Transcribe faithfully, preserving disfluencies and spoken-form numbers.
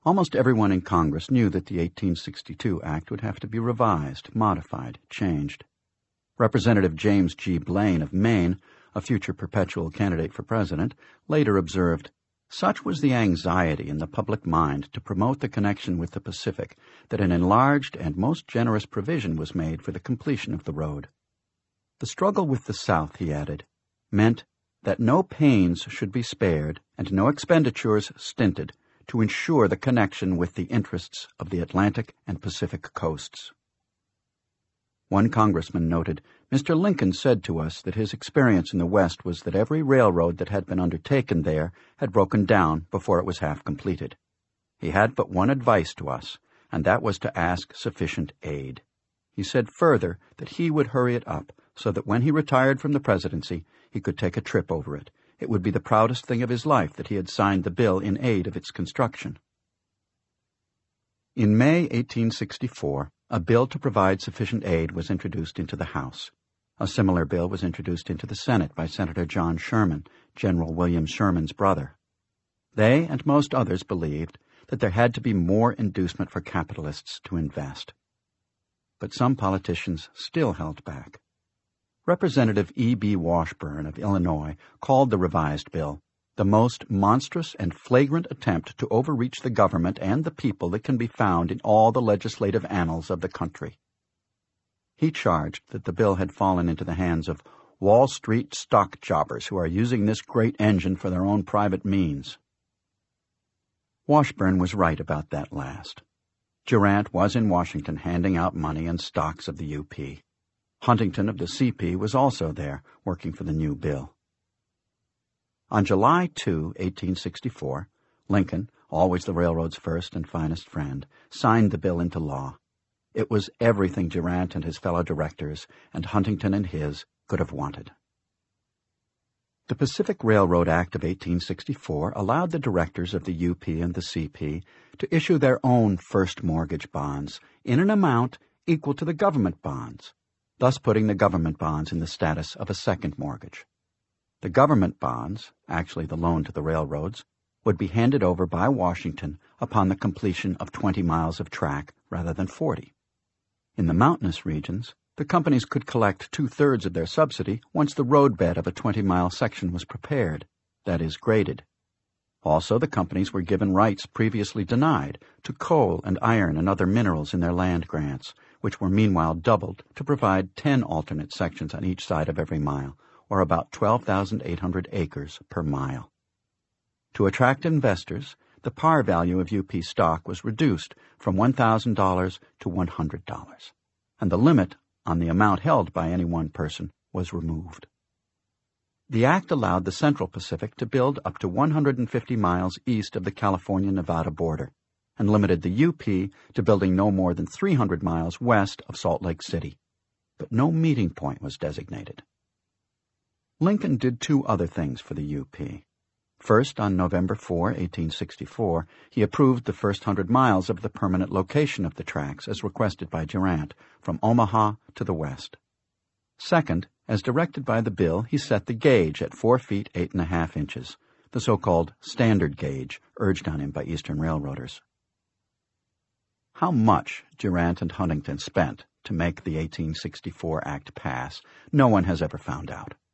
Almost everyone in Congress knew that the eighteen sixty-two Act would have to be revised, modified, changed. Representative James G. Blaine of Maine, a future perpetual candidate for president, later observed, "Such was the anxiety in the public mind to promote the connection with the Pacific that an enlarged and most generous provision was made for the completion of the road." The struggle with the South, he added, meant that no pains should be spared and no expenditures stinted to ensure the connection with the interests of the Atlantic and Pacific coasts. One congressman noted, "Mister Lincoln said to us that his experience in the West was that every railroad that had been undertaken there had broken down before it was half completed. He had but one advice to us, and that was to ask sufficient aid. He said further that he would hurry it up so that when he retired from the presidency he could take a trip over it. It would be the proudest thing of his life that he had signed the bill in aid of its construction." In May eighteen sixty-four, a bill to provide sufficient aid was introduced into the House. A similar bill was introduced into the Senate by Senator John Sherman, General William Sherman's brother. They and most others believed that there had to be more inducement for capitalists to invest. But some politicians still held back. Representative E B Washburne of Illinois called the revised bill the most monstrous and flagrant attempt to overreach the government and the people that can be found in all the legislative annals of the country. He charged that the bill had fallen into the hands of Wall Street stock jobbers who are using this great engine for their own private means. Washburne was right about that last. Durant was in Washington handing out money and stocks of the U P. Huntington of the C P was also there, working for the new bill. On July second, eighteen sixty-four, Lincoln, always the railroad's first and finest friend, signed the bill into law. It was everything Durant and his fellow directors, and Huntington and his, could have wanted. The Pacific Railroad Act of eighteen sixty-four allowed the directors of the U P and the C P to issue their own first mortgage bonds in an amount equal to the government bonds, thus putting the government bonds in the status of a second mortgage. The government bonds, actually the loan to the railroads, would be handed over by Washington upon the completion of twenty miles of track rather than forty. In the mountainous regions, the companies could collect two-thirds of their subsidy once the roadbed of a twenty-mile section was prepared, that is, graded. Also, the companies were given rights previously denied to coal and iron and other minerals in their land grants, which were meanwhile doubled to provide ten alternate sections on each side of every mile, or about twelve thousand eight hundred acres per mile. To attract investors, the par value of U P stock was reduced from one thousand dollars to one hundred dollars, and the limit on the amount held by any one person was removed. The act allowed the Central Pacific to build up to one hundred fifty miles east of the California-Nevada border, and limited the U P to building no more than three hundred miles west of Salt Lake City. But no meeting point was designated. Lincoln did two other things for the U P. First, on November fourth, eighteen sixty-four, he approved the first hundred miles of the permanent location of the tracks as requested by Durant, from Omaha to the west. Second, as directed by the bill, he set the gauge at four feet eight and a half inches, the so-called standard gauge urged on him by Eastern railroaders. How much Durant and Huntington spent to make the eighteen sixty-four Act pass, no one has ever found out.